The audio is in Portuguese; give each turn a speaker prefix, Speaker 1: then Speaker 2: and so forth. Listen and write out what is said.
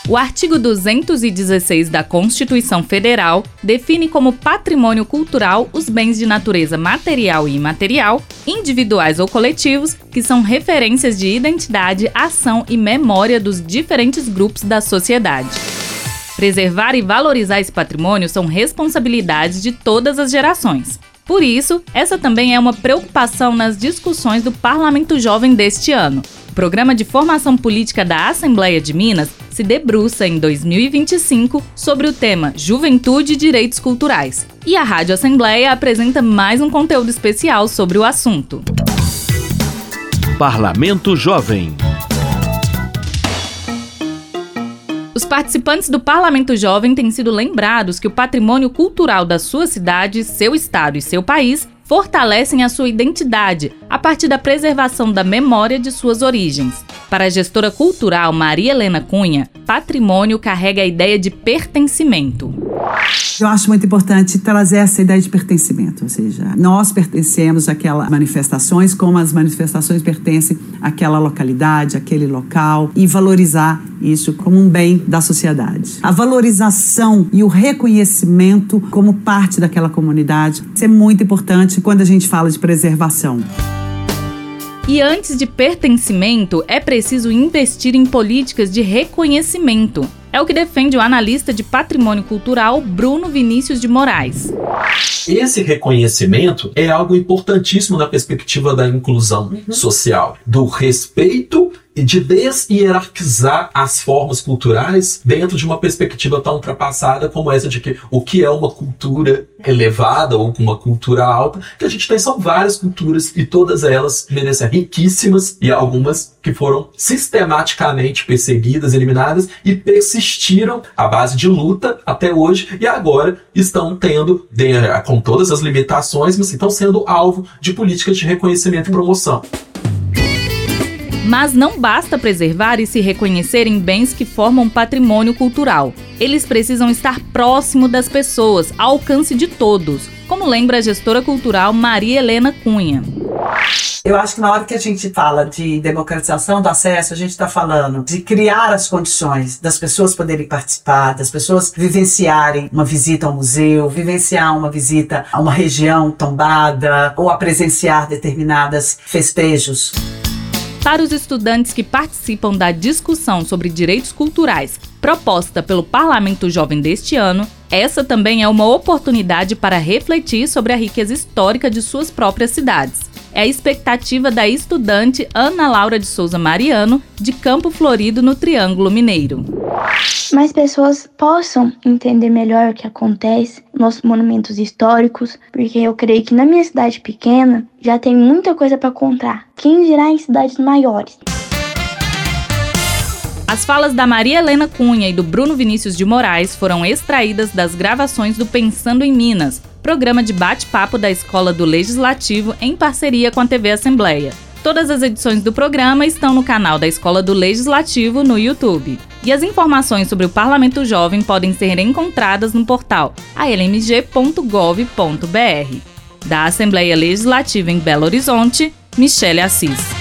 Speaker 1: O artigo 216 da Constituição Federal define como patrimônio cultural os bens de natureza material e imaterial, individuais ou coletivos, que são referências de identidade, ação e memória dos diferentes grupos da sociedade. Preservar e valorizar esse patrimônio são responsabilidades de todas as gerações. Por isso, essa também é uma preocupação nas discussões do Parlamento Jovem deste ano. O Programa de Formação Política da Assembleia de Minas se debruça em 2025 sobre o tema Juventude e Direitos Culturais. E a Rádio Assembleia apresenta mais um conteúdo especial sobre o assunto.
Speaker 2: Parlamento Jovem.
Speaker 1: Os participantes do Parlamento Jovem têm sido lembrados que o patrimônio cultural da sua cidade, seu estado e seu país fortalecem a sua identidade a partir da preservação da memória de suas origens. Para a gestora cultural Maria Helena Cunha, patrimônio carrega a ideia de pertencimento.
Speaker 3: Eu acho muito importante trazer essa ideia de pertencimento, ou seja, nós pertencemos àquelas manifestações como as manifestações pertencem àquela localidade, àquele local, e valorizar isso como um bem da sociedade. A valorização e o reconhecimento como parte daquela comunidade, isso é muito importante quando a gente fala de preservação.
Speaker 1: E antes de pertencimento, é preciso investir em políticas de reconhecimento. É o que defende o analista de patrimônio cultural Bruno Vinícius de Moraes.
Speaker 4: Esse reconhecimento é algo importantíssimo na perspectiva da inclusão social, do respeito e de deshierarquizar as formas culturais dentro de uma perspectiva tão ultrapassada como essa de que o que é uma cultura elevada ou uma cultura alta, que a gente tem são várias culturas e todas elas merecem riquíssimas e algumas que foram sistematicamente perseguidas, eliminadas e persistiram à base de luta até hoje e agora estão tendo, com todas as limitações, mas estão sendo alvo de políticas de reconhecimento e promoção.
Speaker 1: Mas não basta preservar e se reconhecer em bens que formam patrimônio cultural. Eles precisam estar próximo das pessoas, ao alcance de todos, como lembra a gestora cultural Maria Helena Cunha.
Speaker 5: Eu acho que na hora que a gente fala de democratização do acesso, a gente está falando de criar as condições das pessoas poderem participar, das pessoas vivenciarem uma visita ao museu, vivenciar uma visita a uma região tombada ou a presenciar determinados festejos.
Speaker 1: Para os estudantes que participam da discussão sobre direitos culturais proposta pelo Parlamento Jovem deste ano, essa também é uma oportunidade para refletir sobre a riqueza histórica de suas próprias cidades. É a expectativa da estudante Ana Laura de Souza Mariano, de Campo Florido, no Triângulo Mineiro.
Speaker 6: Mais pessoas possam entender melhor o que acontece nos monumentos históricos, porque eu creio que na minha cidade pequena já tem muita coisa para contar. Quem dirá em cidades maiores?
Speaker 1: As falas da Maria Helena Cunha e do Bruno Vinícius de Moraes foram extraídas das gravações do Pensando em Minas, programa de bate-papo da Escola do Legislativo em parceria com a TV Assembleia. Todas as edições do programa estão no canal da Escola do Legislativo no YouTube. E as informações sobre o Parlamento Jovem podem ser encontradas no portal almg.gov.br. Da Assembleia Legislativa em Belo Horizonte, Michele Assis.